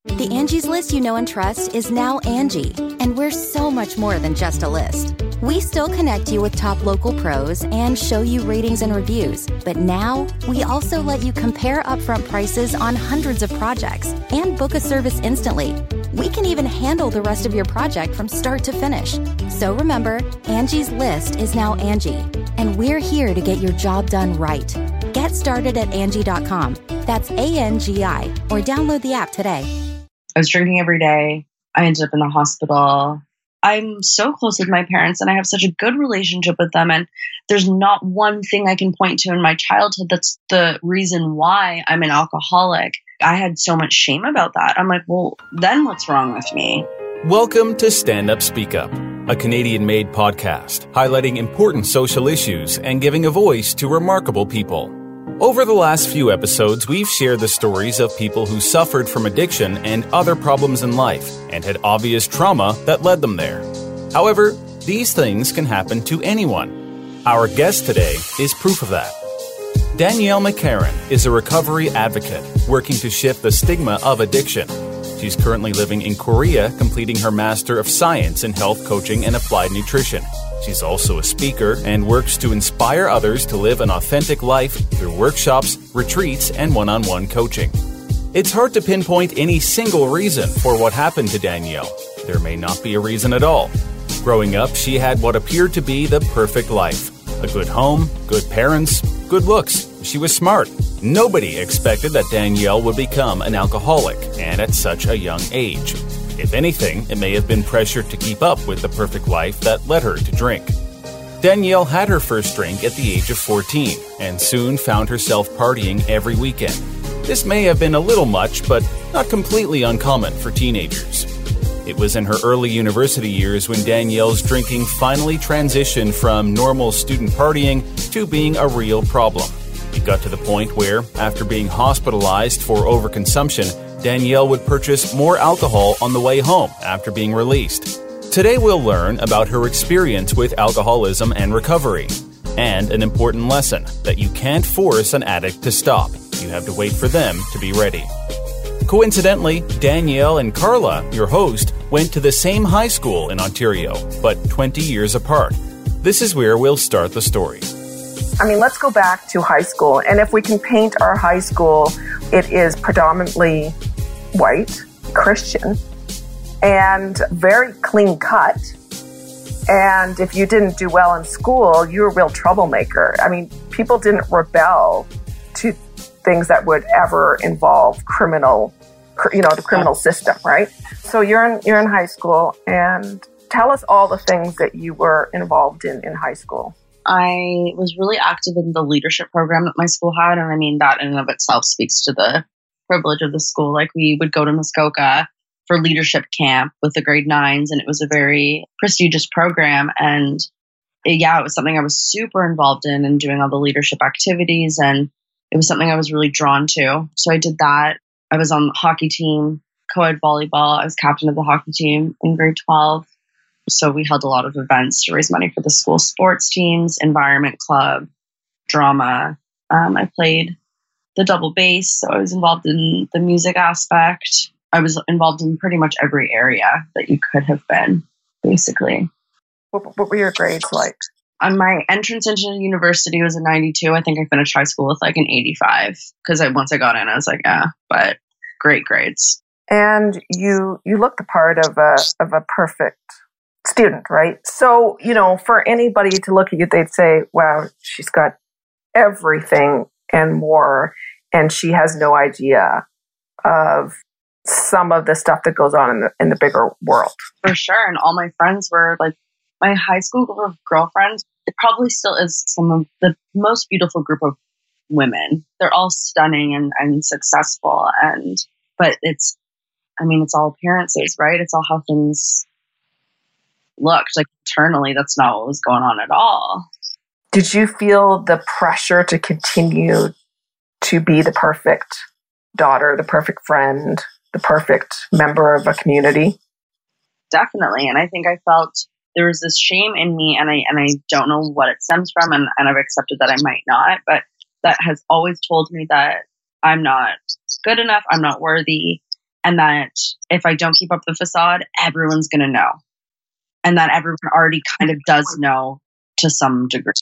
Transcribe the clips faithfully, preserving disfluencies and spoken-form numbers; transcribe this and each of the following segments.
The Angie's List you know and trust is now Angie, and we're so much more than just a list. We still connect you with top local pros and show you ratings and reviews, but now we also let you compare upfront prices on hundreds of projects and book a service instantly. We can even handle the rest of your project from start to finish. So remember, Angie's List is now Angie, and we're here to get your job done right. Get started at Angie dot com. That's A N G I, or download the app today. I was drinking every day. I ended up in the hospital. I'm so close with my parents and I have such a good relationship with them. And there's not one thing I can point to in my childhood that's the reason why I'm an alcoholic. I had so much shame about that. I'm like, well, then what's wrong with me? Welcome to Stand Up Speak Up, a Canadian-made podcast highlighting important social issues and giving a voice to remarkable people. Over the last few episodes, we've shared the stories of people who suffered from addiction and other problems in life and had obvious trauma that led them there. However, these things can happen to anyone. Our guest today is proof of that. Danielle McCarron is a recovery advocate working to shift the stigma of addiction. She's currently living in Korea, completing her Master of Science in Health Coaching and Applied Nutrition. She's also a speaker and works to inspire others to live an authentic life through workshops, retreats, and one-on-one coaching. It's hard to pinpoint any single reason for what happened to Danielle. There may not be a reason at all. Growing up, she had what appeared to be the perfect life. A good home, good parents, good looks. She was smart. Nobody expected that Danielle would become an alcoholic, and at such a young age. If anything, it may have been pressure to keep up with the perfect life that led her to drink. Danielle had her first drink at the age of fourteen and soon found herself partying every weekend. This may have been a little much, but not completely uncommon for teenagers. It was in her early university years when Danielle's drinking finally transitioned from normal student partying to being a real problem. It got to the point where, after being hospitalized for overconsumption, Danielle would purchase more alcohol on the way home after being released. Today we'll learn about her experience with alcoholism and recovery, and an important lesson that you can't force an addict to stop. You have to wait for them to be ready. Coincidentally, Danielle and Carla, your host, went to the same high school in Ontario, but twenty years apart. This is where we'll start the story. I mean, let's go back to high school. And if we can paint our high school, it is predominantly white, Christian, and very clean cut. And if you didn't do well in school, you were a real troublemaker. I mean, people didn't rebel to things that would ever involve criminal, you know, the criminal system, right? So you're in, you're in high school, and tell us all the things that you were involved in in high school. I was really active in the leadership program that my school had. And I mean, that in and of itself speaks to the privilege of the school. Like, we would go to Muskoka for leadership camp with the grade nines, and it was a very prestigious program. And it, yeah, it was something I was super involved in and doing all the leadership activities. And it was something I was really drawn to. So I did that. I was on the hockey team, co-ed volleyball. I was captain of the hockey team in grade twelve. So we held a lot of events to raise money for the school sports teams, environment club, drama. Um, I played the double bass, so I was involved in the music aspect. I was involved in pretty much every area that you could have been, basically. What, what were your grades like? On my entrance into university was a ninety-two. I think I finished high school with like an eighty-five, because I, once I got in, I was like, yeah, but great grades. And you you look the part of a of a perfect student, right? So, you know, for anybody to look at you, they'd say, wow, she's got everything and more, and she has no idea of some of the stuff that goes on in the in the bigger world. For sure. And all my friends were like, my high school group of girlfriends, it probably still is some of the most beautiful group of women. They're all stunning and, and successful. And, but it's, I mean, it's all appearances, right? It's all how things looked. Like, internally, that's not what was going on at all. Did you feel the pressure to continue to be the perfect daughter, the perfect friend, the perfect member of a community? Definitely. And I think I felt there was this shame in me, and I and I don't know what it stems from, and, and I've accepted that I might not, but that has always told me that I'm not good enough, I'm not worthy, and that if I don't keep up the facade, everyone's going to know. And that everyone already kind of does know to some degree.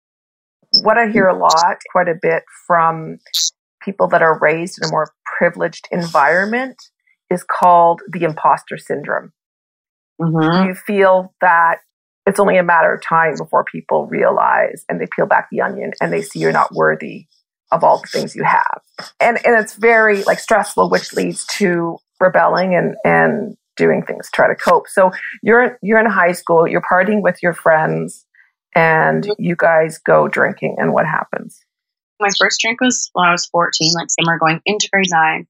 What I hear a lot, quite a bit from people that are raised in a more privileged environment is called the imposter syndrome. Mm-hmm. You feel that it's only a matter of time before people realize and they peel back the onion and they see you're not worthy of all the things you have. And and it's very like stressful, which leads to rebelling and, and doing things to try to cope. So you're you're in high school, you're partying with your friends, and you guys go drinking, and what happens? My first drink was when I was fourteen, like summer going into grade nine.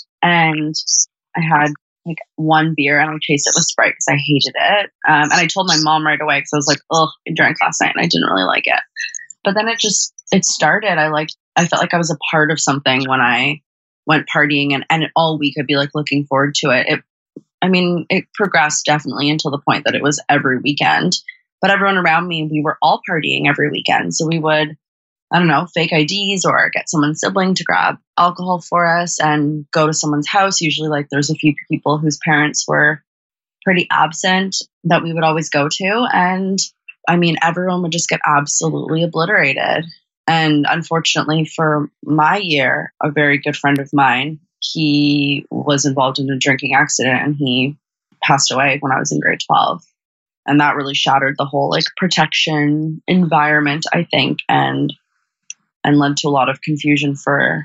And I had like one beer and I chased it with Sprite because I hated it. Um, and I told my mom right away because I was like, oh, I drank last night and I didn't really like it. But then it just, it started. I like, I felt like I was a part of something when I went partying, and, and all week I'd be like looking forward to it. It, I mean, it progressed definitely until the point that it was every weekend. But everyone around me, we were all partying every weekend. So we would, I don't know, fake I Ds or get someone's sibling to grab alcohol for us and go to someone's house. Usually like there's a few people whose parents were pretty absent that we would always go to. And I mean, everyone would just get absolutely obliterated. And unfortunately for my year, a very good friend of mine, he was involved in a drinking accident and he passed away when I was in grade twelve. And that really shattered the whole like protection environment, I think, and and led to a lot of confusion for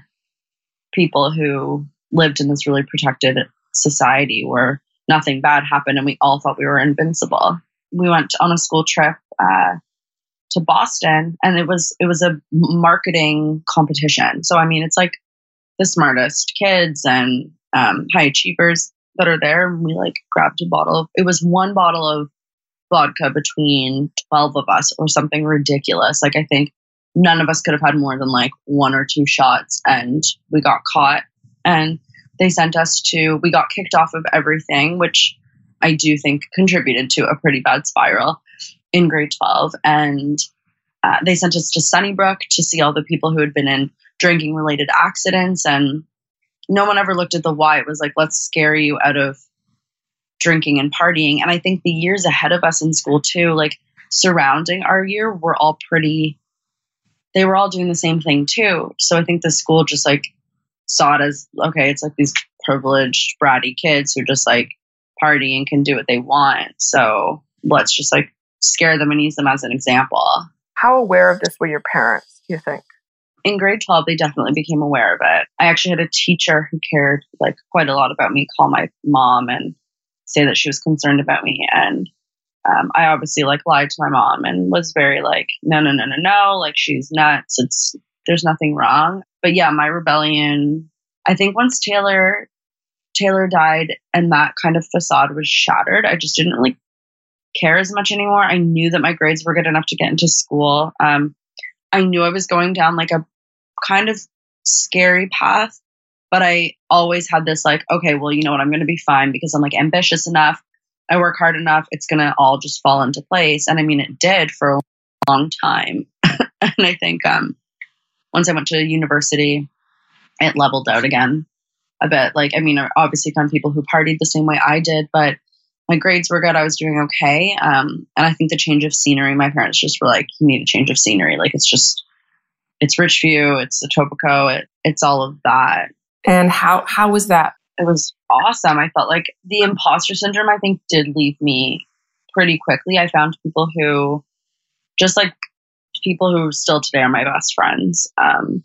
people who lived in this really protected society where nothing bad happened and we all thought we were invincible. We went on a school trip uh, to Boston, and it was it was a marketing competition. So I mean, it's like the smartest kids and um, high achievers that are there. And we like grabbed a bottle of, it was one bottle of vodka between twelve of us or something ridiculous. Like I think none of us could have had more than like one or two shots, and we got caught. And they sent us to, we got kicked off of everything, which I do think contributed to a pretty bad spiral in grade twelve. And uh, they sent us to Sunnybrook to see all the people who had been in drinking related accidents. And no one ever looked at the why. It was like, let's scare you out of drinking and partying. And I think the years ahead of us in school too, like surrounding our year, were all pretty, they were all doing the same thing too. So I think the school just like saw it as, okay, it's like these privileged, bratty kids who just like party and can do what they want. So let's just like scare them and use them as an example. How aware of this were your parents, do you think? In grade twelve, they definitely became aware of it. I actually had a teacher who cared like quite a lot about me call my mom and say that she was concerned about me. And um, I obviously like lied to my mom and was very like, no, no, no, no, no. Like she's nuts. It's, there's nothing wrong. But yeah, my rebellion, I think once Taylor, Taylor died and that kind of facade was shattered, I just didn't really care as much anymore. I knew that my grades were good enough to get into school. Um, I knew I was going down like a kind of scary path, but I always had this like, okay, well, you know what? I'm going to be fine because I'm like ambitious enough. I work hard enough. It's going to all just fall into place. And I mean, it did for a long time. And I think um, once I went to university, it leveled out again a bit. Like, I mean, I obviously found people who partied the same way I did, but my grades were good. I was doing okay. Um, and I think the change of scenery, my parents just were like, you need a change of scenery. Like, it's just, it's Richview, it's Etobicoke, it, it's all of that. And how, how was that? It was awesome. I felt like the imposter syndrome, I think, did leave me pretty quickly. I found people who, just like people who still today are my best friends, um,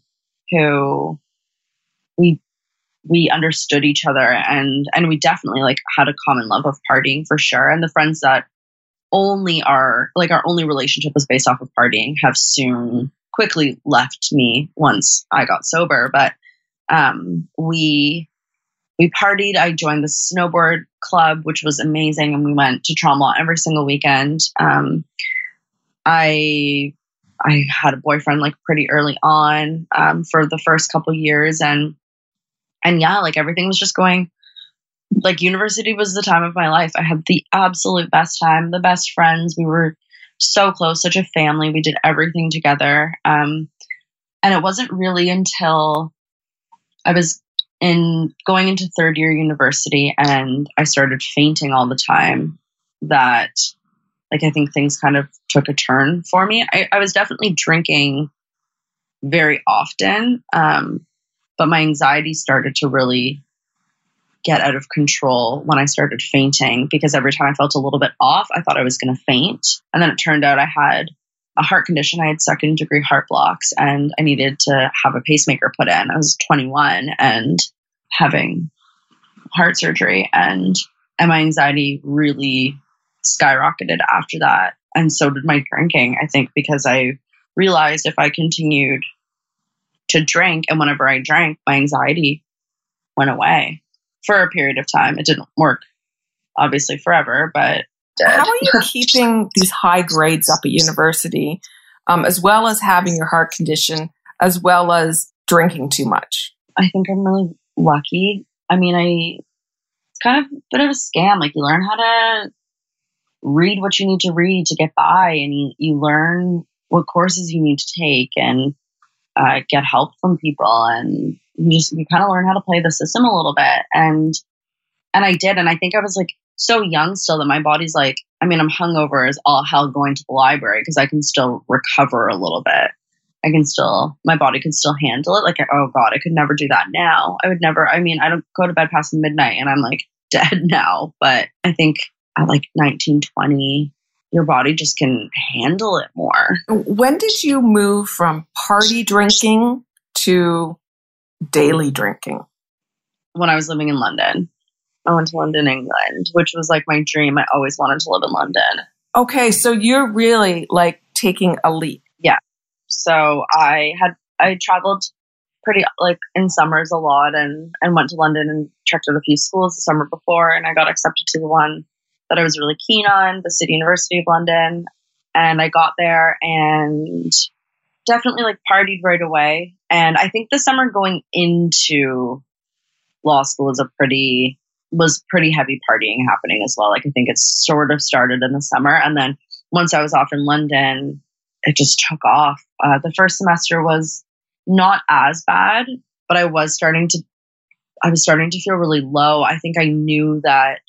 who we we understood each other and and we definitely like had a common love of partying for sure. And the friends that only are like our only relationship was based off of partying have soon quickly left me once I got sober. But um, we we partied. I joined the snowboard club, which was amazing, and we went to Tremblant every single weekend. Um, I I had a boyfriend like pretty early on um, for the first couple years, and and yeah, like everything was just going. Like university was the time of my life. I had the absolute best time, the best friends. We were so close, such a family. We did everything together, um, and it wasn't really until I was in going into third year university and I started fainting all the time, that like I think things kind of took a turn for me. I, I was definitely drinking very often, um, but my anxiety started to really get out of control when I started fainting, because every time I felt a little bit off, I thought I was going to faint. And then it turned out I had a heart condition. I had second degree heart blocks and I needed to have a pacemaker put in. I was twenty-one and having heart surgery, and, and my anxiety really skyrocketed after that. And so did my drinking, I think, because I realized if I continued to drink, and whenever I drank, my anxiety went away for a period of time. It didn't work, obviously, forever, but how are you keeping these high grades up at university, um, as well as having your heart condition, as well as drinking too much? I think I'm really lucky. I mean, I it's kind of a bit of a scam. Like, you learn how to read what you need to read to get by, and you, you learn what courses you need to take, and uh, get help from people, and you just you kind of learn how to play the system a little bit. And and I did, and I think I was like so young still that my body's like, I mean, I'm hungover as all hell going to the library because I can still recover a little bit. I can still, my body can still handle it. Like, oh God, I could never do that now. I would never, I mean, I don't go to bed past midnight and I'm like dead now. But I think at like nineteen, twenty, your body just can handle it more. When did you move from party drinking to daily drinking? When I was living in London. I went to London, England, which was like my dream. I always wanted to live in London. Okay, so you're really like taking a leap. Yeah. So I had I traveled pretty like in summers a lot, and and went to London and checked out a few schools the summer before, and I got accepted to the one that I was really keen on, the City University of London. And I got there and definitely like partied right away. And I think the summer going into law school was a pretty was pretty heavy partying happening as well. Like, I think it sort of started in the summer. And then once I was off in London, it just took off. Uh, the first semester was not as bad, but I was starting to, I was starting to feel really low. I think I knew that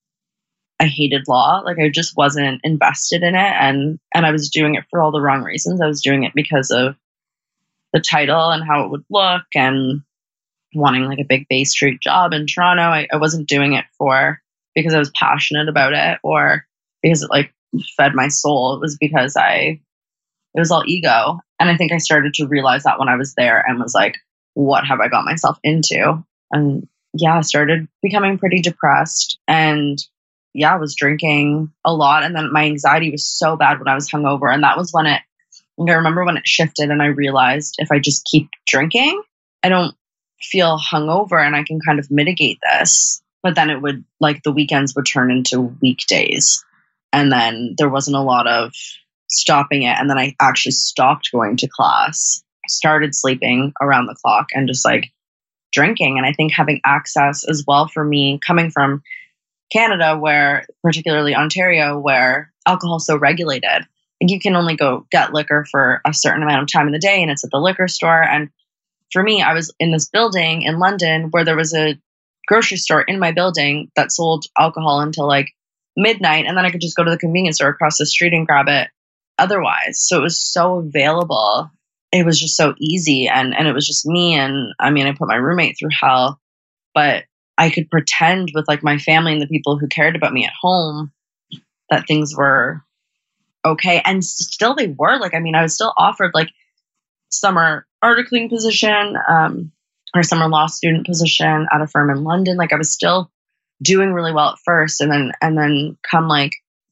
I hated law. Like, I just wasn't invested in it. And, and I was doing it for all the wrong reasons. I was doing it because of the title and how it would look, and wanting like a big Bay Street job in Toronto. I, I wasn't doing it for because I was passionate about it or because it like fed my soul. It was because I, it was all ego. And I think I started to realize that when I was there and was like, what have I got myself into? And yeah, I started becoming pretty depressed, and yeah, I was drinking a lot. And then my anxiety was so bad when I was hungover. And that was when it, I remember when it shifted and I realized if I just keep drinking, I don't feel hungover and I can kind of mitigate this. But then it would, like, the weekends would turn into weekdays, and then there wasn't a lot of stopping it. And then I actually stopped going to class, started sleeping around the clock, and just like drinking. And I think having access as well for me, coming from Canada, where particularly Ontario, where alcohol is so regulated, like you can only go get liquor for a certain amount of time in the day, and it's at the liquor store. And for me, I was in this building in London where there was a grocery store in my building that sold alcohol until like midnight. And then I could just go to the convenience store across the street and grab it otherwise. So it was so available. It was just so easy. And, and it was just me. And I mean, I put my roommate through hell, but I could pretend with like my family and the people who cared about me at home that things were okay. And still they were. Like, I mean, I was still offered like summer articling position, um, or summer law student position at a firm in London. Like, I was still doing really well at first. And then, and then come like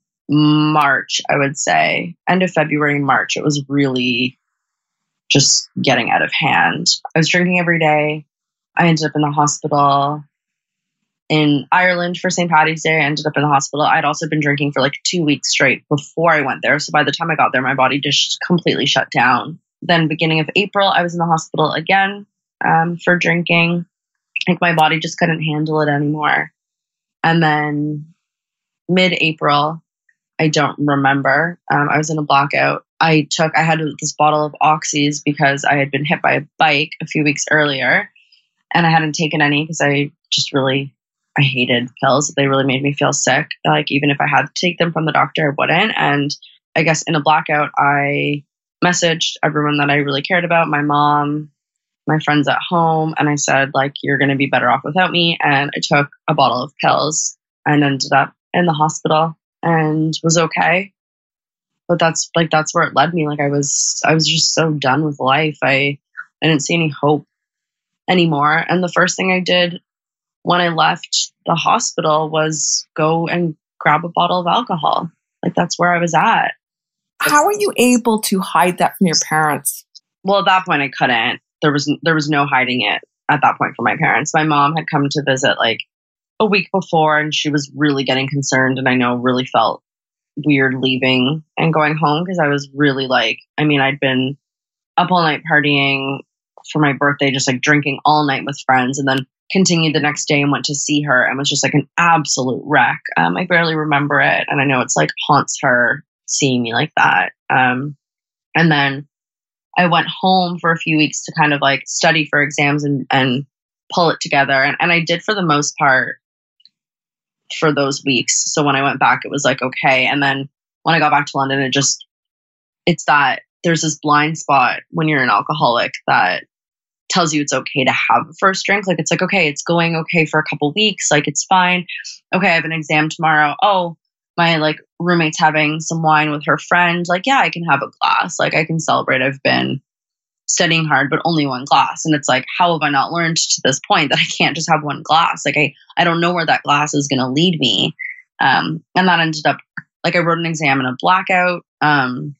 March, I would say end of February, March, it was really just getting out of hand. I was drinking every day. I ended up in the hospital in Ireland for Saint Paddy's Day. I ended up in the hospital. I'd also been drinking for like two weeks straight before I went there. So by the time I got there, my body just completely shut down. Then beginning of April, I was in the hospital again um, for drinking. Like, my body just couldn't handle it anymore. And then mid-April, I don't remember. Um, I was in a blackout. I took, I had this bottle of Oxys because I had been hit by a bike a few weeks earlier. and I hadn't taken any because I just really, I hated pills. They really made me feel sick. Like even if I had to take them from the doctor, I wouldn't. And I guess in a blackout, I messaged everyone that I really cared about, my mom, my friends at home, and I said, like, you're going to be better off without me. And I took a bottle of pills and ended up in the hospital and was okay. But that's like, that's where it led me. Like I was, I was just so done with life. I, I didn't see any hope anymore. And the first thing I did when I left the hospital was go and grab a bottle of alcohol. Like that's where I was at. How were you able to hide that from your parents? Well, at that point I couldn't. There was there was no hiding it at that point from my parents. My mom had come to visit like a week before and she was really getting concerned, and I know really felt weird leaving and going home because I was really like, I mean, I'd been up all night partying for my birthday, just like drinking all night with friends, and then continued the next day and went to see her and was just like an absolute wreck. Um, I barely remember it. And I know it's like haunts her seeing me like that. Um, and then I went home for a few weeks to kind of like study for exams and, and pull it together. And, and I did for the most part for those weeks. So when I went back, it was like, okay. And then when I got back to London, it just, it's that there's this blind spot when you're an alcoholic that tells you it's okay to have a first drink. Like, it's like, okay, it's going okay for a couple weeks. Like, it's fine. Okay, I have an exam tomorrow. Oh, my like roommate's having some wine with her friend. Like, yeah, I can have a glass. Like, I can celebrate. I've been studying hard, but only one glass. And it's like, how have I not learned to this point that I can't just have one glass? Like, I, I don't know where that glass is going to lead me. Um, and that ended up, like, I wrote an exam in a blackout. Um,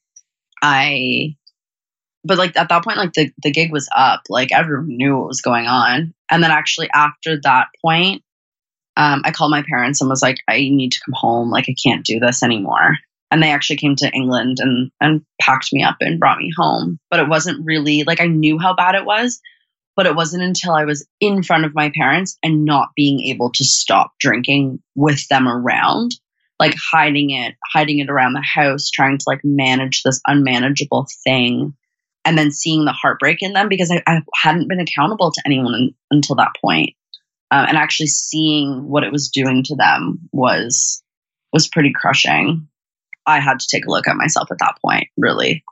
I... But like at that point, like the, the gig was up, like everyone knew what was going on. And then actually after that point, um, I called my parents and was like, I need to come home. Like, I can't do this anymore. And they actually came to England and, and packed me up and brought me home. But it wasn't really like, I knew how bad it was, but it wasn't until I was in front of my parents and not being able to stop drinking with them around, like hiding it, hiding it around the house, trying to like manage this unmanageable thing. And then seeing the heartbreak in them because I, I hadn't been accountable to anyone in, until that point. Um, and actually seeing what it was doing to them was was pretty crushing. I had to take a look at myself at that point, really.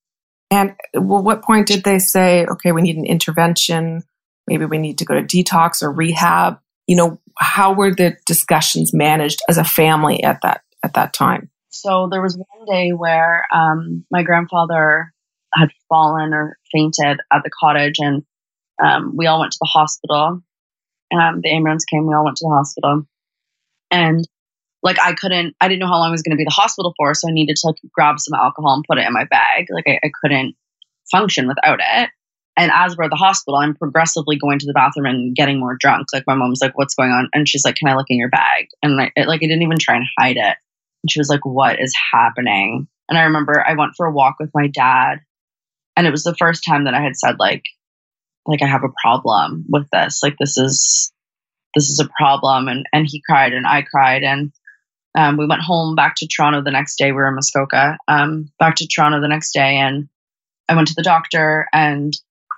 And well, what point did they say, okay, we need an intervention, maybe we need to go to detox or rehab? You know, how were the discussions managed as a family at that at that time? So there was one day where um, my grandfather had fallen or fainted at the cottage, and um, we all went to the hospital. Um, the ambulance came, we all went to the hospital. And like, I couldn't, I didn't know how long I was going to be in the hospital for, so I needed to like grab some alcohol and put it in my bag. Like, I, I couldn't function without it. And as we're at the hospital, I'm progressively going to the bathroom and getting more drunk. Like, my mom's like, what's going on? And she's like, can I look in your bag? And I, it, like, I didn't even try and hide it. And she was like, what is happening? And I remember I went for a walk with my dad. And it was the first time that I had said, like, like I have a problem with this. Like, this is, this is a problem. And, and he cried and I cried. And um, we went home back to Toronto the next day. We were in Muskoka, um, back to Toronto the next day. And I went to the doctor and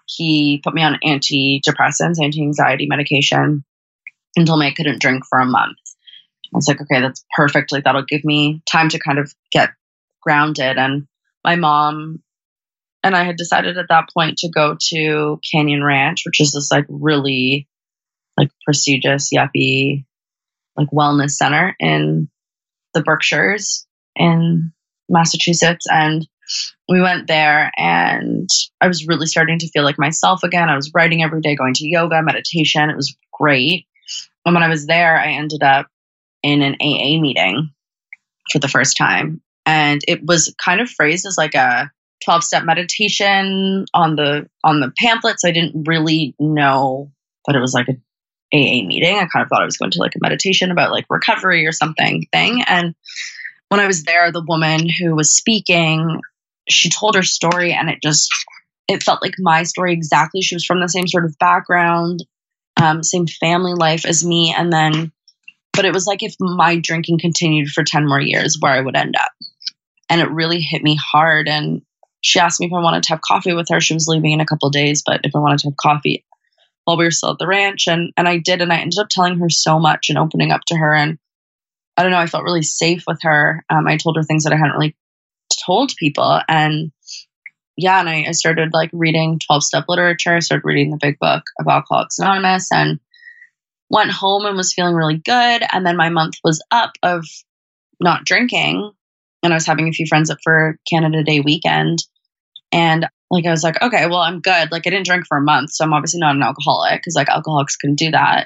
he put me on antidepressants, anti-anxiety medication, and told me I couldn't drink for a month. I was like, okay, that's perfect. Like, that'll give me time to kind of get grounded. And my mom and I had decided at that point to go to Canyon Ranch, which is this like really like prestigious, yuppie, like wellness center in the Berkshires in Massachusetts. And we went there and I was really starting to feel like myself again. I was writing every day, going to yoga, meditation. It was great. And when I was there, I ended up in an A A meeting for the first time. And it was kind of phrased as like a twelve-step meditation on the on the pamphlet. So I didn't really know that it was like a A A meeting. I kind of thought I was going to like a meditation about like recovery or something thing. And when I was there, the woman who was speaking, she told her story and it just, it felt like my story exactly. She was from the same sort of background, um, same family life as me. And then, but it was like if my drinking continued for ten more years, where I would end up. And it really hit me hard. And she asked me if I wanted to have coffee with her. She was leaving in a couple of days, but if I wanted to have coffee, while we were still at the ranch. And, and I did. And I ended up telling her so much and opening up to her. And I don't know, I felt really safe with her. Um, I told her things that I hadn't really told people. And yeah, and I, I started like reading twelve-step literature. I started reading the big book of Alcoholics Anonymous and went home and was feeling really good. And then my month was up of not drinking. And I was having a few friends up for Canada Day weekend. And like, I was like, okay, well, I'm good. Like I didn't drink for a month. So I'm obviously not an alcoholic because like alcoholics couldn't do that.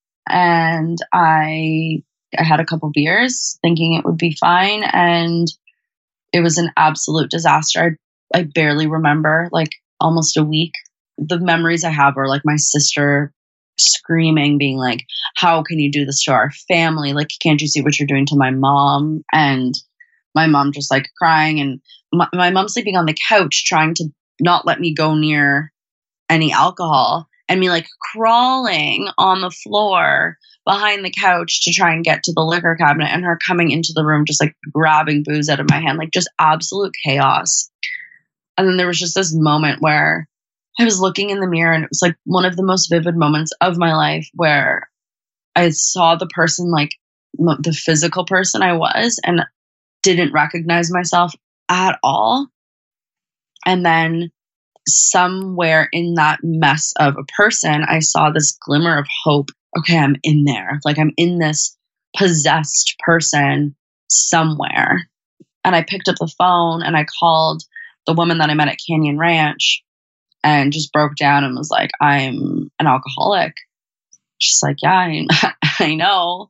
And I, I had a couple beers thinking it would be fine. And it was an absolute disaster. I, I barely remember like almost a week. The memories I have are like my sister screaming, being like, how can you do this to our family? Like, can't you see what you're doing to my mom? And my mom just like crying, and my, my mom sleeping on the couch trying to not let me go near any alcohol, and me like crawling on the floor behind the couch to try and get to the liquor cabinet, and her coming into the room just like grabbing booze out of my hand, like just absolute chaos. And then there was just this moment where I was looking in the mirror, and it was like one of the most vivid moments of my life where I saw the person, like m- the physical person I was, and didn't recognize myself at all. And then somewhere in that mess of a person, I saw this glimmer of hope. Okay, I'm in there. Like I'm in this possessed person somewhere. And I picked up the phone and I called the woman that I met at Canyon Ranch and just broke down and was like, I'm an alcoholic. She's like, yeah, I, I know.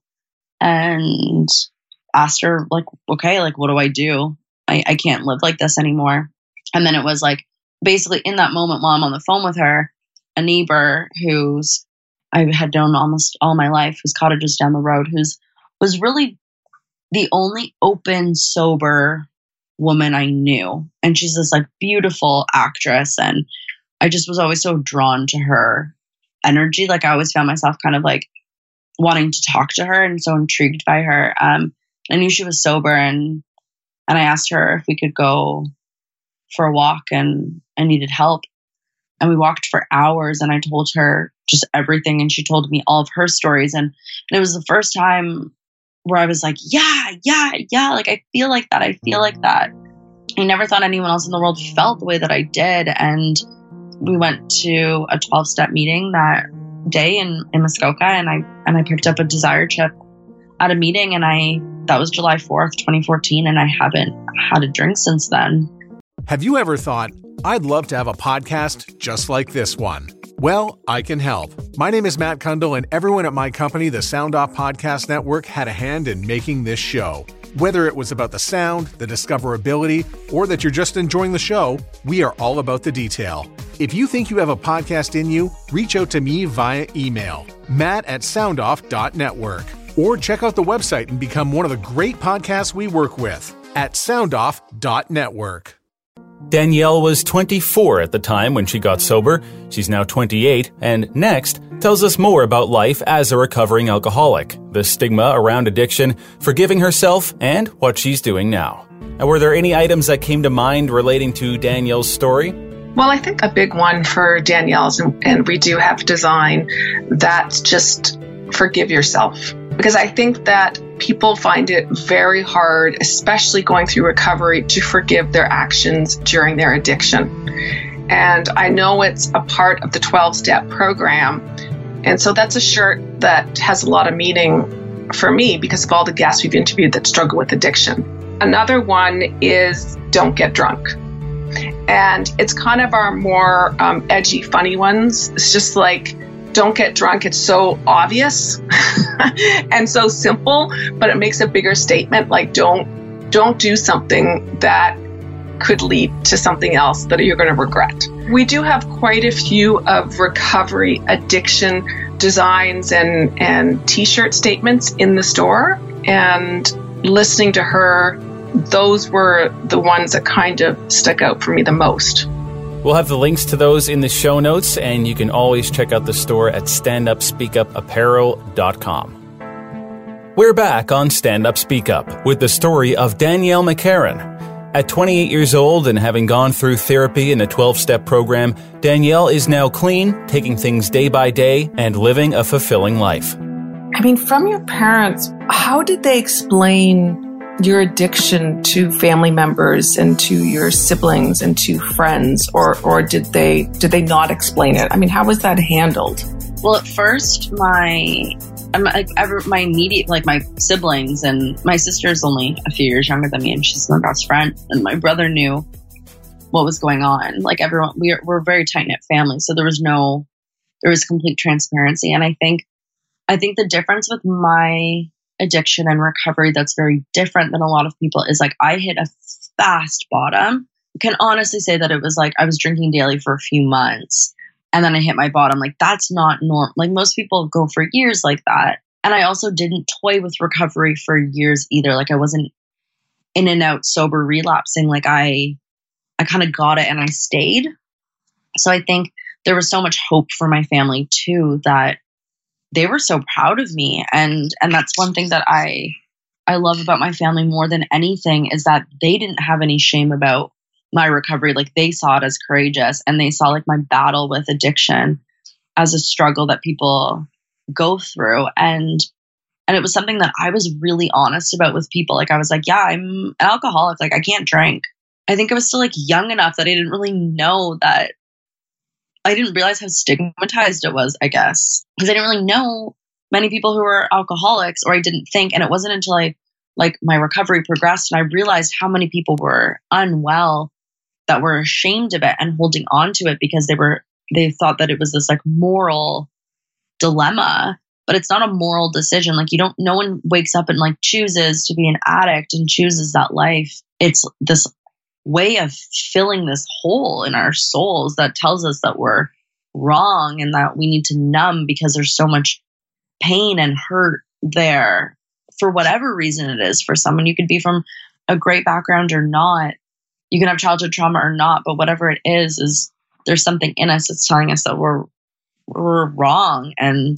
And asked her like, okay, like, what do I do? I, I can't live like this anymore. And then it was like, basically in that moment while I'm on the phone with her, a neighbor who's I had known almost all my life, whose cottage is down the road, who's was really the only open, sober woman I knew. And she's this like beautiful actress. And I just was always so drawn to her energy. Like I always found myself kind of like wanting to talk to her and so intrigued by her. Um, I knew she was sober, and and I asked her if we could go for a walk, and I needed help. And we walked for hours, and I told her just everything, and she told me all of her stories. And, and it was the first time where I was like, yeah, yeah, yeah, like I feel like that. I feel like that. I never thought anyone else in the world felt the way that I did. And we went to a twelve-step meeting that day in, in Muskoka, and I and I picked up a Desire chip at a meeting, and I that was July fourth, twenty fourteen, and I haven't had a drink since then. Have you ever thought, I'd love to have a podcast just like this one? Well, I can help. My name is Matt Kundle, and everyone at my company, the Sound Off Podcast Network, had a hand in making this show. Whether it was about the sound, the discoverability, or that you're just enjoying the show, we are all about the detail. If you think you have a podcast in you, reach out to me via email, matt at soundoff dot network, or check out the website and become one of the great podcasts we work with at soundoff dot network. Danielle was twenty-four at the time when she got sober. She's now twenty-eight, and next tells us more about life as a recovering alcoholic, the stigma around addiction, forgiving herself, and what she's doing now. And were there any items that came to mind relating to Danielle's story? Well, I think a big one for Danielle's, and, and we do have design, that's just forgive yourself. Because I think that people find it very hard, especially going through recovery, to forgive their actions during their addiction. And I know it's a part of the twelve-step program. And so that's a shirt that has a lot of meaning for me because of all the guests we've interviewed that struggle with addiction. Another one is don't get drunk. And it's kind of our more um, edgy, funny ones. It's just like, don't get drunk. It's so obvious and so simple, but it makes a bigger statement. Like don't, don't do something that could lead to something else that you're going to regret. We do have quite a few of recovery addiction designs and, and t-shirt statements in the store, and listening to her, those were the ones that kind of stuck out for me the most. We'll have the links to those in the show notes, and you can always check out the store at stand up speak up apparel dot com. We're back on Stand Up Speak Up with the story of Danielle McCarran. At twenty-eight years old and having gone through therapy and a twelve-step program, Danielle is now clean, taking things day by day, and living a fulfilling life. I mean, from your parents, how did they explain your addiction to family members and to your siblings and to friends, or or did they did they not explain it? I mean, how was that handled? Well, at first, my my, my immediate, like my siblings, and my sister is only a few years younger than me, and she's my best friend, and my brother knew what was going on. Like everyone, we are, we're a very tight knit family, so there was no, there was complete transparency. And I think, I think the difference with my addiction and recovery that's very different than a lot of people is like I hit a fast bottom. I can honestly say that it was like I was drinking daily for a few months and then I hit my bottom. Like that's not normal. Like most people go for years like that. And I also didn't toy with recovery for years either. Like I wasn't in and out sober relapsing. Like I I kind of got it and I stayed. So I think there was so much hope for my family too, that they were so proud of me. And, and that's one thing that I, I love about my family more than anything is that they didn't have any shame about my recovery. Like they saw it as courageous, and they saw like my battle with addiction as a struggle that people go through. And, and it was something that I was really honest about with people. Like I was like, yeah, I'm an alcoholic. Like I can't drink. I think I was still like young enough that I didn't really know that I didn't realize how stigmatized it was, I guess, because I didn't really know many people who were alcoholics, or I didn't think. And it wasn't until I, like my recovery progressed and I realized how many people were unwell that were ashamed of it and holding on to it because they were, they thought that it was this like moral dilemma, but it's not a moral decision. Like you don't, no one wakes up and like chooses to be an addict and chooses that life. It's this way of filling this hole in our souls that tells us that we're wrong and that we need to numb because there's so much pain and hurt there for whatever reason it is. For someone, you could be from a great background or not. You can have childhood trauma or not, but whatever it is, is there's something in us that's telling us that we're we're wrong. And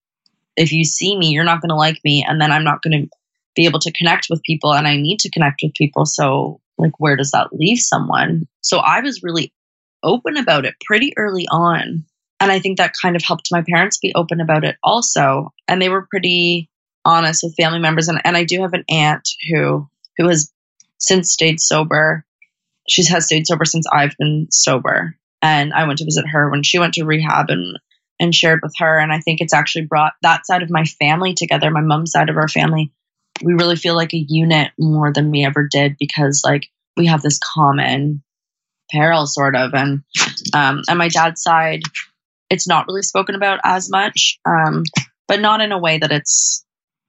if you see me, you're not going to like me, and then I'm not going to be able to connect with people, and I need to connect with people. So like, where does that leave someone? So I was really open about it pretty early on. And I think that kind of helped my parents be open about it also. And they were pretty honest with family members. And, and I do have an aunt who, who has since stayed sober. She has stayed sober since I've been sober. And I went to visit her when she went to rehab and, and shared with her. And I think it's actually brought that side of my family together, my mom's side of our family. We really feel like a unit more than we ever did because like we have this common peril sort of. And, um, and my dad's side, it's not really spoken about as much, um, but not in a way that it's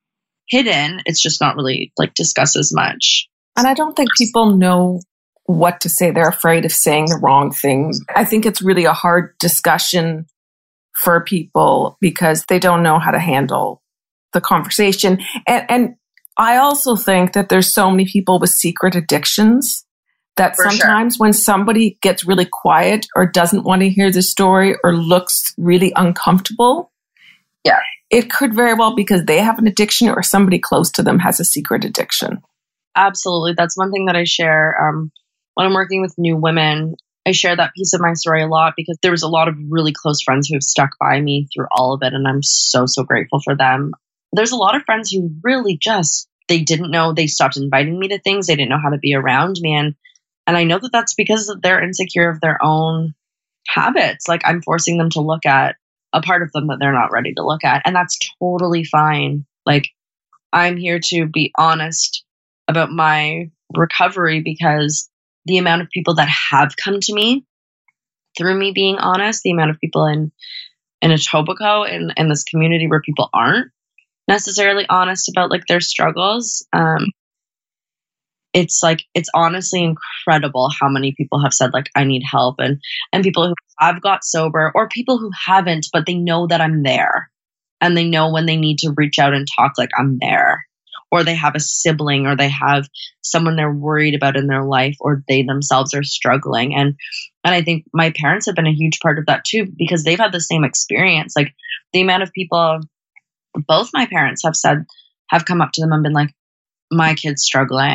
hidden. It's just not really like discussed as much. And I don't think people know what to say. They're afraid of saying the wrong thing. I think it's really a hard discussion for people because they don't know how to handle the conversation. And, and I also think that there's so many people with secret addictions that For sometimes sure. when somebody gets really quiet or doesn't want to hear the story or looks really uncomfortable, yeah, it could very well be because they have an addiction or somebody close to them has a secret addiction. Absolutely. That's one thing that I share um, when I'm working with new women. I share that piece of my story a lot because there was a lot of really close friends who have stuck by me through all of it. And I'm so, so grateful for them. There's a lot of friends who really just, they didn't know, they stopped inviting me to things. They didn't know how to be around me. And, and I know that that's because they're insecure of their own habits. Like I'm forcing them to look at a part of them that they're not ready to look at. And that's totally fine. Like I'm here to be honest about my recovery because the amount of people that have come to me through me being honest, the amount of people in, in Etobicoke and in this community where people aren't necessarily honest about like their struggles. Um, it's like, it's honestly incredible how many people have said like, I need help, and, and people who have got sober or people who haven't, but they know that I'm there and they know when they need to reach out and talk, like I'm there, or they have a sibling or they have someone they're worried about in their life, or they themselves are struggling. And, and I think my parents have been a huge part of that too, because they've had the same experience. Like the amount of people, both my parents have said, have come up to them and been like, my kid's struggling.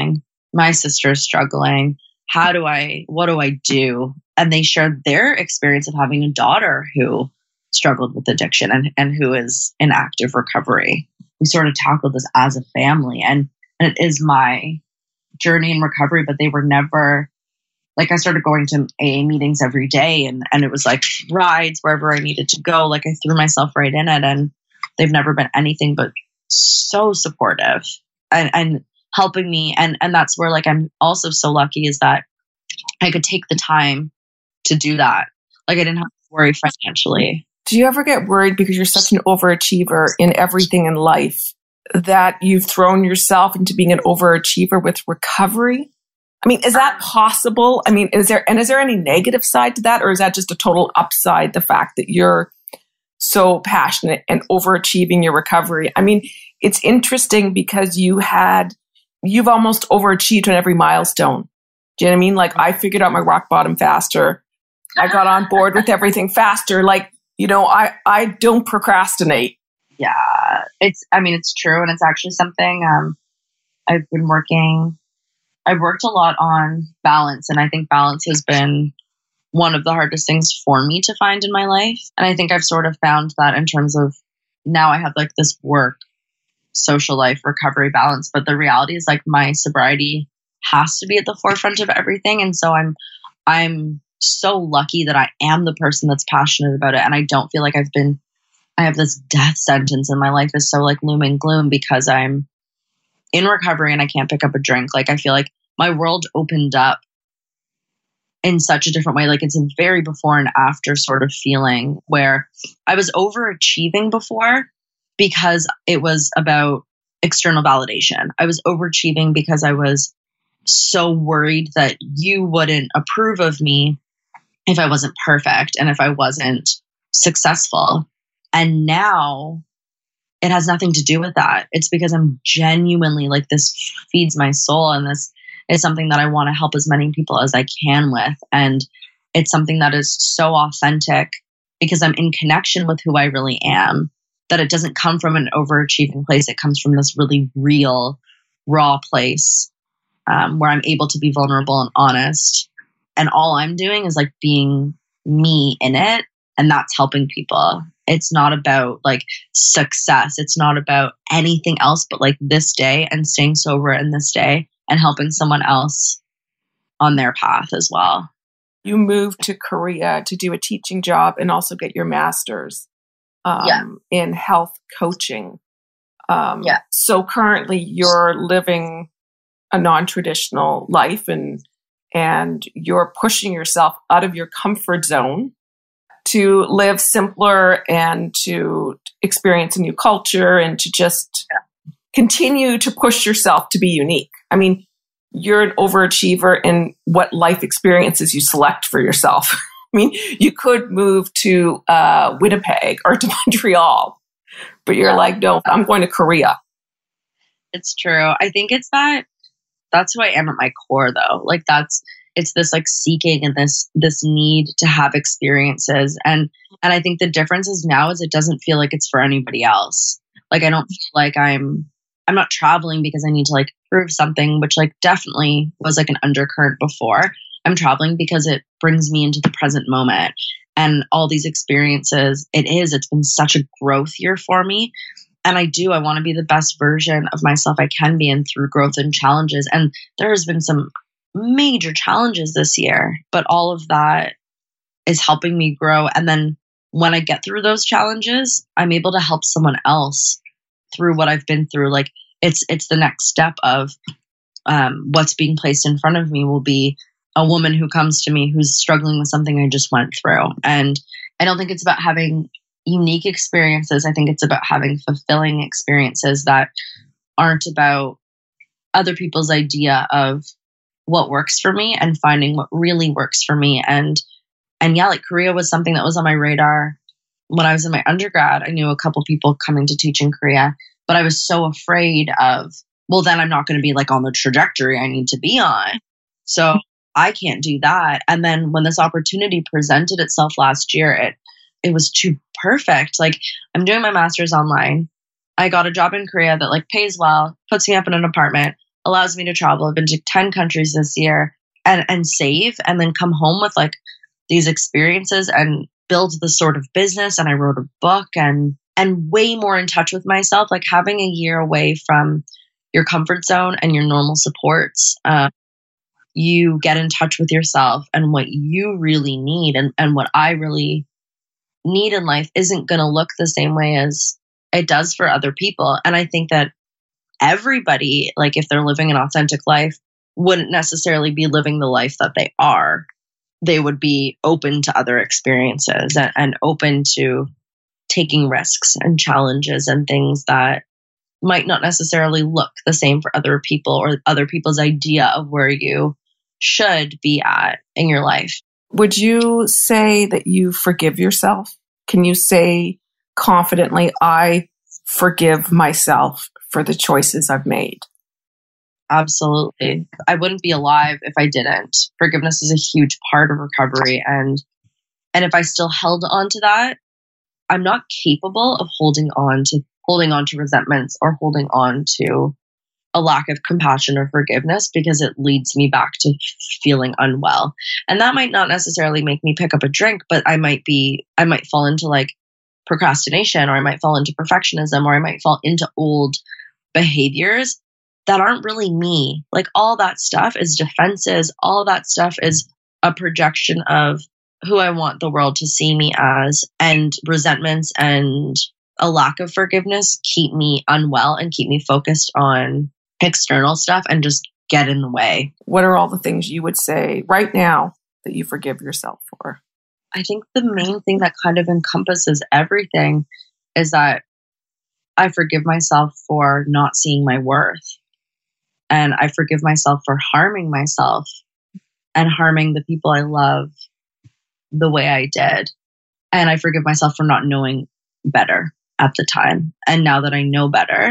my sister's struggling. How do I, what do I do? And they shared their experience of having a daughter who struggled with addiction and, and who is in active recovery. We sort of tackled this as a family, and, and it is my journey in recovery, but they were never, like I started going to A A meetings every day, and, and it was like rides wherever I needed to go. Like I threw myself right in it, and they've never been anything but so supportive and, and helping me. And, and that's where like, I'm also so lucky is that I could take the time to do that. Like I didn't have to worry financially. Do you ever get worried because you're such an overachiever in everything in life that you've thrown yourself into being an overachiever with recovery? I mean, is that possible? I mean, is there, and is there any negative side to that? Or is that just a total upside, the fact that you're so passionate and overachieving your recovery? I mean, it's interesting because you had, you've almost overachieved on every milestone. Do you know what I mean? Like I figured out my rock bottom faster. I got on board with everything faster. Like, you know, I, I don't procrastinate. Yeah, it's, I mean, it's true. And it's actually something um, I've been working, I've worked a lot on balance. And I think balance has been one of the hardest things for me to find in my life. And I think I've sort of found that in terms of now I have like this work, social life, recovery balance. But the reality is like my sobriety has to be at the forefront of everything. And so I'm, I'm so lucky that I am the person that's passionate about it. And I don't feel like I've been, I have this death sentence in my life is so like loom and gloom because I'm in recovery and I can't pick up a drink. Like I feel like my world opened up in such a different way. Like it's a very before and after sort of feeling where I was overachieving before because it was about external validation. I was overachieving because I was so worried that you wouldn't approve of me if I wasn't perfect and if I wasn't successful. And now it has nothing to do with that. It's because I'm genuinely like, this feeds my soul. And this is something that I want to help as many people as I can with. And it's something that is so authentic because I'm in connection with who I really am, that it doesn't come from an overachieving place. It comes from this really real, raw place um, where I'm able to be vulnerable and honest. And all I'm doing is like being me in it. And that's helping people. It's not about like success. It's not about anything else but like this day and staying sober in this day and helping someone else on their path as well. You moved to Korea to do a teaching job and also get your master's um, yeah. in health coaching. Um, yeah. So currently you're living a non-traditional life and and you're pushing yourself out of your comfort zone to live simpler and to experience a new culture and to just yeah. continue to push yourself to be unique. I mean, you're an overachiever in what life experiences you select for yourself. I mean, you could move to uh, Winnipeg or to Montreal, but you're yeah. like, no, I'm going to Korea. It's true. I think it's that, that's who I am at my core though. Like that's, it's this like seeking and this, this need to have experiences. And, and I think the difference is now is it doesn't feel like it's for anybody else. Like, I don't feel like I'm, I'm not traveling because I need to like prove something, which like definitely was like an undercurrent before. I'm traveling because it brings me into the present moment and all these experiences. It is, it's been such a growth year for me. And I do, I want to be the best version of myself I can be, and through growth and challenges. And there has been some major challenges this year, but all of that is helping me grow. And then when I get through those challenges, I'm able to help someone else through what I've been through. Like it's, it's the next step of um, what's being placed in front of me will be a woman who comes to me who's struggling with something I just went through. And I don't think it's about having unique experiences. I think it's about having fulfilling experiences that aren't about other people's idea of what works for me and finding what really works for me. And, and yeah, like Korea was something that was on my radar when I was in my undergrad. I knew a couple people coming to teach in Korea, but I was so afraid of, well, then I'm not going to be like on the trajectory I need to be on. So I can't do that. And then when this opportunity presented itself last year, it, it was too perfect. Like I'm doing my master's online. I got a job in Korea that like pays well, puts me up in an apartment, allows me to travel. I've been to ten countries this year and, and save and then come home with like these experiences and build this sort of business. And I wrote a book and, and way more in touch with myself, like having a year away from your comfort zone and your normal supports. Uh, you get in touch with yourself and what you really need. And, and what I really need in life isn't going to look the same way as it does for other people. And I think that everybody, like if they're living an authentic life, wouldn't necessarily be living the life that they are. They would be open to other experiences and, and open to taking risks and challenges and things that might not necessarily look the same for other people or other people's idea of where you should be at in your life. Would you say that you forgive yourself? Can you say confidently, I forgive myself for the choices I've made? Absolutely. I wouldn't be alive if I didn't. Forgiveness is a huge part of recovery. And, and if I still held on to that, I'm not capable of holding on to holding on to resentments or holding on to a lack of compassion or forgiveness, because it leads me back to feeling unwell. And that might not necessarily make me pick up a drink, but I might be, I might fall into like procrastination, or I might fall into perfectionism, or I might fall into old behaviors that aren't really me. Like all that stuff is defenses. All that stuff is a projection of who I want the world to see me as, and resentments and a lack of forgiveness keep me unwell and keep me focused on external stuff and just get in the way. What are all the things you would say right now that you forgive yourself for? I think the main thing that kind of encompasses everything is that I forgive myself for not seeing my worth. And I forgive myself for harming myself and harming the people I love the way I did. And I forgive myself for not knowing better at the time. And now that I know better,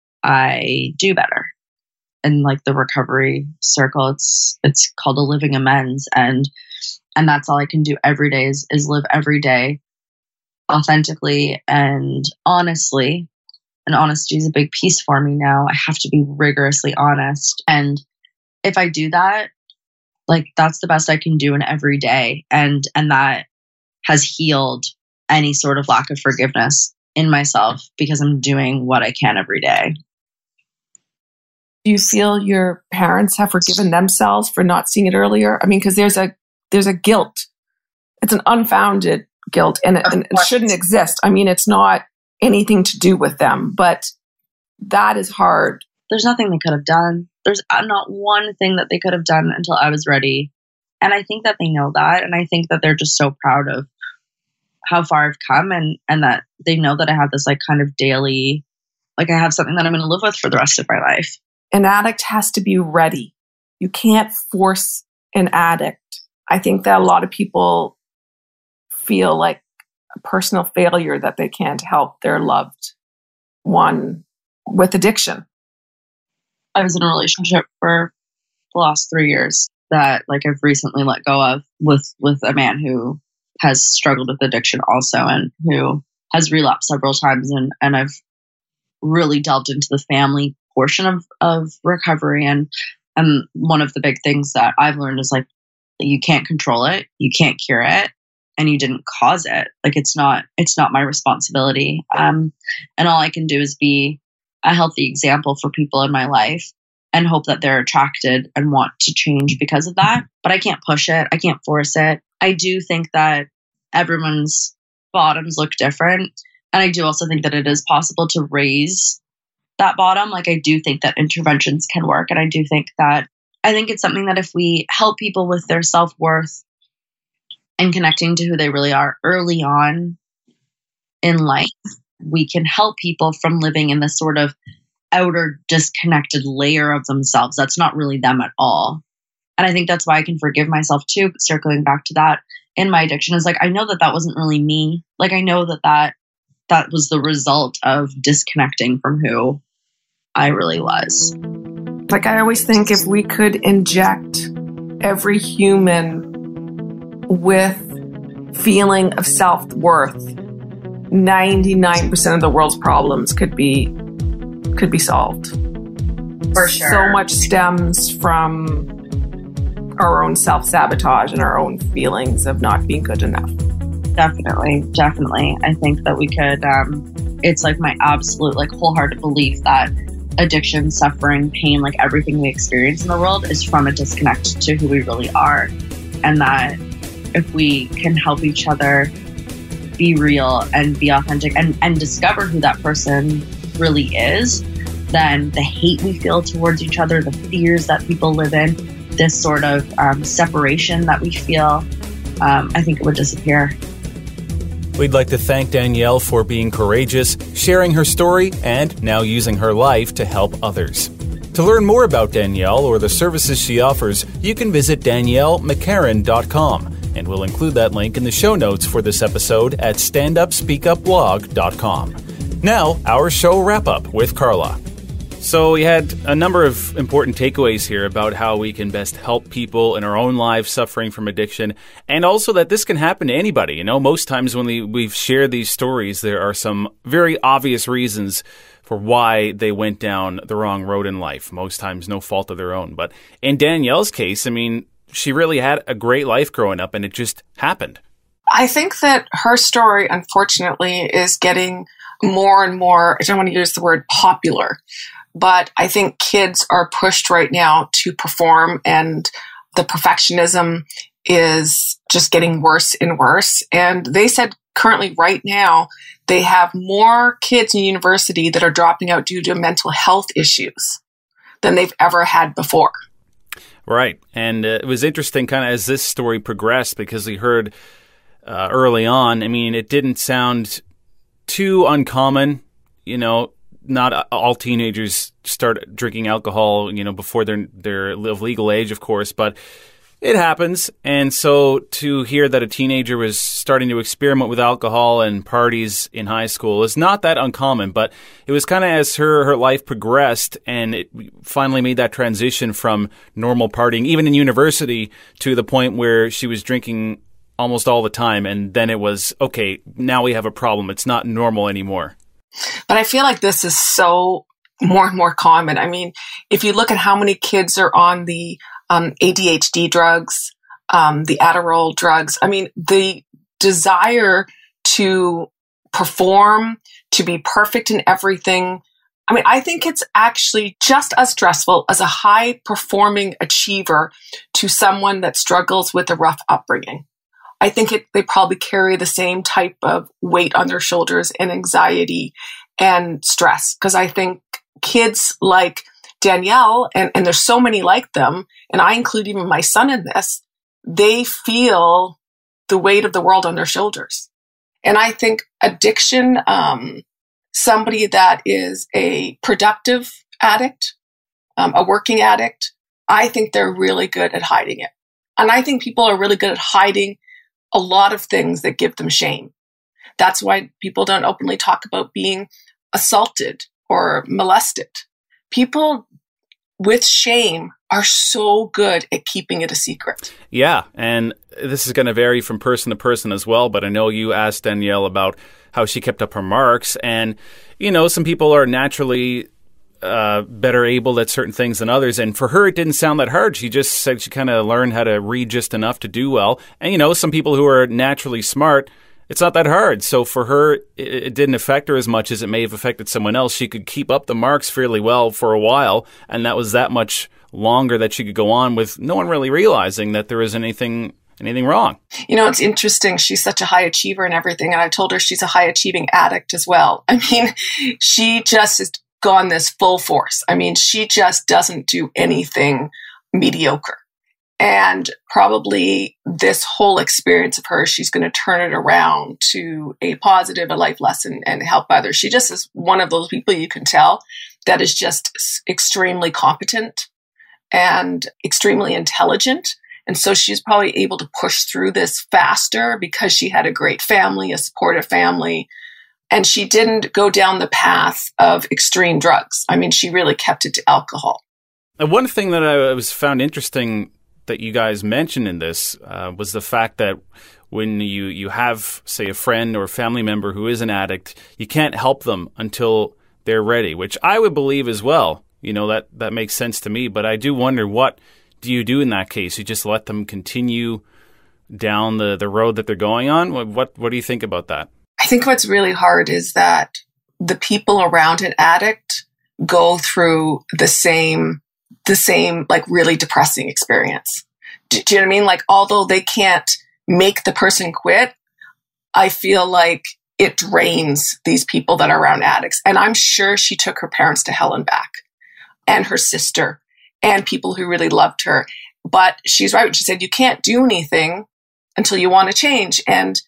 I do better. In like the recovery circle, it's it's called a living amends. And and that's all I can do every day is, is live every day authentically and honestly. And honesty is a big piece for me now. I have to be rigorously honest. And if I do that, like that's the best I can do in every day. And and that has healed any sort of lack of forgiveness in myself because I'm doing what I can every day. Do you feel your parents have forgiven themselves for not seeing it earlier? I mean, because there's a there's a guilt. It's an unfounded guilt, and it, and it shouldn't exist. I mean, it's not anything to do with them, but that is hard. There's nothing they could have done. There's not one thing that they could have done until I was ready. And I think that they know that. And I think that they're just so proud of how far I've come, and, and that they know that I have this like kind of daily, like I have something that I'm going to live with for the rest of my life. An addict has to be ready. You can't force an addict. I think that a lot of people feel like a personal failure that they can't help their loved one with addiction. I was in a relationship for the last three years that like I've recently let go of with, with a man who has struggled with addiction also and who has relapsed several times. And, and I've really delved into the family portion of, of recovery. And, and one of the big things that I've learned is like, you can't control it. You can't cure it. And you didn't cause it. Like it's not, it's not my responsibility. Um, and all I can do is be a healthy example for people in my life and hope that they're attracted and want to change because of that. But I can't push it. I can't force it. I do think that everyone's bottoms look different. And I do also think that it is possible to raise that bottom. Like I do think that interventions can work. And I do think that, I think it's something that if we help people with their self-worth and connecting to who they really are early on in life, we can help people from living in this sort of outer disconnected layer of themselves that's not really them at all. And I think that's why I can forgive myself too, circling back to that in my addiction, is like, I know that that wasn't really me. Like, I know that that, that was the result of disconnecting from who I really was. Like, I always think if we could inject every human with feeling of self-worth, ninety-nine percent of the world's problems could be could be solved. For sure. so much stems from our own self-sabotage and our own feelings of not being good enough. Definitely, definitely. I think that we could, um, it's like my absolute, like, wholehearted belief that addiction, suffering, pain, like everything we experience in the world is from a disconnect to who we really are. And that if we can help each other be real and be authentic and, and discover who that person really is, then the hate we feel towards each other, the fears that people live in, this sort of um, separation that we feel, um, I think it would disappear. We'd like to thank Danielle for being courageous, sharing her story, and now using her life to help others. To learn more about Danielle or the services she offers, you can visit danielle mccarron dot com, and we'll include that link in the show notes for this episode at stand up speak up blog dot com. Now, our show wrap-up with Carla. So we had a number of important takeaways here about how we can best help people in our own lives suffering from addiction, and also that this can happen to anybody. You know, most times when we, we've shared these stories, there are some very obvious reasons for why they went down the wrong road in life. Most times no fault of their own. But in Danielle's case, I mean, she really had a great life growing up and it just happened. I think that her story, unfortunately, is getting more and more, I don't want to use the word popular, but I think kids are pushed right now to perform, and the perfectionism is just getting worse and worse. And they said currently right now, they have more kids in university that are dropping out due to mental health issues than they've ever had before. Right. And uh, it was interesting kind of as this story progressed, because we heard uh, early on, I mean, it didn't sound too uncommon. You know, not all teenagers start drinking alcohol, you know, before they're, they're of legal age, of course, but it happens. And so to hear that a teenager was starting to experiment with alcohol and parties in high school is not that uncommon, but it was kind of as her, her life progressed and it finally made that transition from normal partying, even in university, to the point where she was drinking almost all the time. And then it was, okay, now we have a problem. It's not normal anymore. But I feel like this is so more and more common. I mean, if you look at how many kids are on the um, A D H D drugs, um, the Adderall drugs, I mean, the desire to perform, to be perfect in everything. I mean, I think it's actually just as stressful as a high-performing achiever to someone that struggles with a rough upbringing. I think it, they probably carry the same type of weight on their shoulders and anxiety and stress. Because I think kids like Danielle, and, and there's so many like them, and I include even my son in this, they feel the weight of the world on their shoulders. And I think addiction, um, somebody that is a productive addict, um, a working addict, I think they're really good at hiding it. And I think people are really good at hiding a lot of things that give them shame. That's why people don't openly talk about being assaulted or molested. People with shame are so good at keeping it a secret. Yeah, and this is going to vary from person to person as well, but I know you asked Danielle about how she kept up her marks, and, you know, some people are naturally uh, better able at certain things than others, and for her, it didn't sound that hard. She just said she kind of learned how to read just enough to do well, and, you know, some people who are naturally smart, it's not that hard. So for her, it, it didn't affect her as much as it may have affected someone else. She could keep up the marks fairly well for a while, and that was that much longer that she could go on with no one really realizing that there was anything anything wrong. You know, it's interesting. She's such a high achiever and everything, and I told her she's a high achieving addict as well. I mean, she just has gone this full force. I mean, she just doesn't do anything mediocre. And probably this whole experience of hers, she's going to turn it around to a positive, a life lesson, and help others. She just is one of those people you can tell that is just extremely competent and extremely intelligent. And so she's probably able to push through this faster because she had a great family, a supportive family, and she didn't go down the path of extreme drugs. I mean, she really kept it to alcohol. And one thing that I was found interesting that you guys mentioned in this uh, was the fact that when you, you have, say, a friend or family member who is an addict, you can't help them until they're ready, which I would believe as well you know, that, that makes sense to me. But I do wonder, what do you do in that case? You just let them continue down the, the road that they're going on? What, what what do you think about that? I think what's really hard is that the people around an addict go through the same, the same, like, really depressing experience. Do, do you know what I mean? Like, although they can't make the person quit, I feel like it drains these people that are around addicts. And I'm sure she took her parents to hell and back, and her sister, and people who really loved her. But she's right when she said, you can't do anything until you want to change. And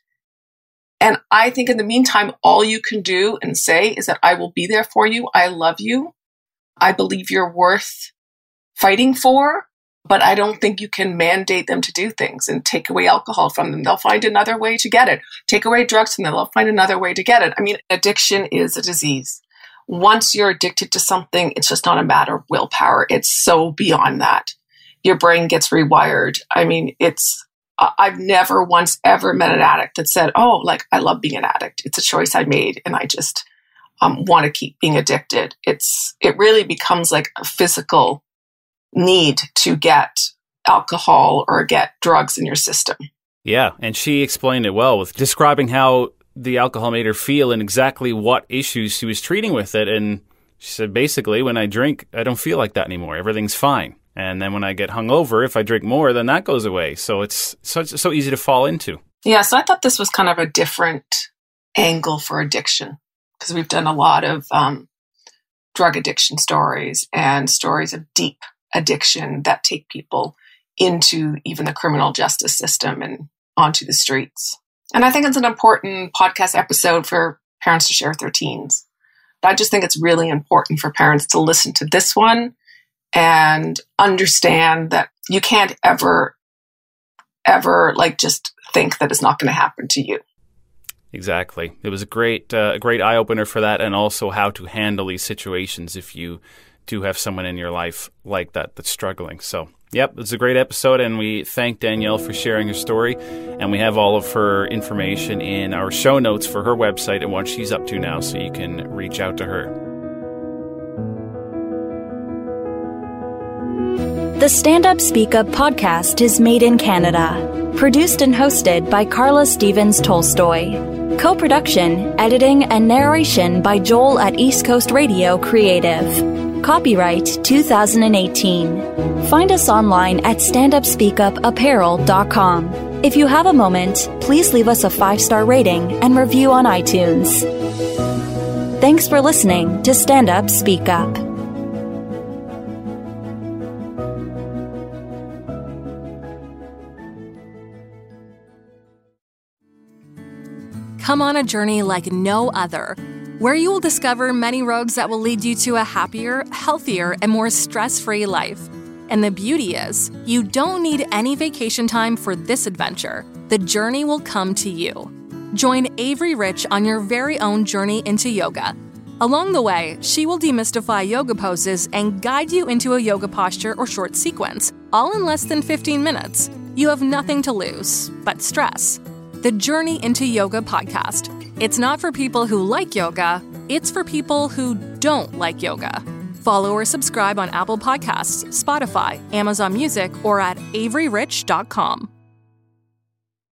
And I think in the meantime, all you can do and say is that I will be there for you. I love you. I believe you're worth fighting for, but I don't think you can mandate them to do things and take away alcohol from them. They'll find another way to get it. Take away drugs from them. They'll find another way to get it. I mean, addiction is a disease. Once you're addicted to something, it's just not a matter of willpower. It's so beyond that. Your brain gets rewired. I mean, it's, I've never once ever met an addict that said, oh, like, I love being an addict. It's a choice I made and I just um, want to keep being addicted. It's, it really becomes like a physical need to get alcohol or get drugs in your system. Yeah. And she explained it well with describing how the alcohol made her feel and exactly what issues she was treating with it. And she said, basically, when I drink, I don't feel like that anymore. Everything's fine. And then when I get hungover, if I drink more, then that goes away. So it's so, so easy to fall into. Yeah, so I thought this was kind of a different angle for addiction, because we've done a lot of um, drug addiction stories and stories of deep addiction that take people into even the criminal justice system and onto the streets. And I think it's an important podcast episode for parents to share with their teens. But I just think it's really important for parents to listen to this one and understand that you can't ever, ever like just think that it's not going to happen to you. Exactly. It was a great, uh, great eye-opener for that, and also how to handle these situations if you do have someone in your life like that that's struggling. So, yep, it's a great episode, and we thank Danielle for sharing her story, and we have all of her information in our show notes for her website and what she's up to now, so you can reach out to her. The Stand Up Speak Up podcast is made in Canada. Produced and hosted by Carla Stevens Tolstoy. Co-production, editing, and narration by Joel at East Coast Radio Creative. Copyright two thousand eighteen. Find us online at stand up speak up apparel dot com. If you have a moment, please leave us a five-star rating and review on iTunes. Thanks for listening to Stand Up Speak Up. Come on a journey like no other, where you will discover many roads that will lead you to a happier, healthier, and more stress-free life. And the beauty is, you don't need any vacation time for this adventure. The journey will come to you. Join Avery Rich on your very own journey into yoga. Along the way, she will demystify yoga poses and guide you into a yoga posture or short sequence, all in less than fifteen minutes. You have nothing to lose but stress. The Journey into Yoga podcast. It's not for people who like yoga, it's for people who don't like yoga. Follow or subscribe on Apple Podcasts, Spotify, Amazon Music, or at avery rich dot com.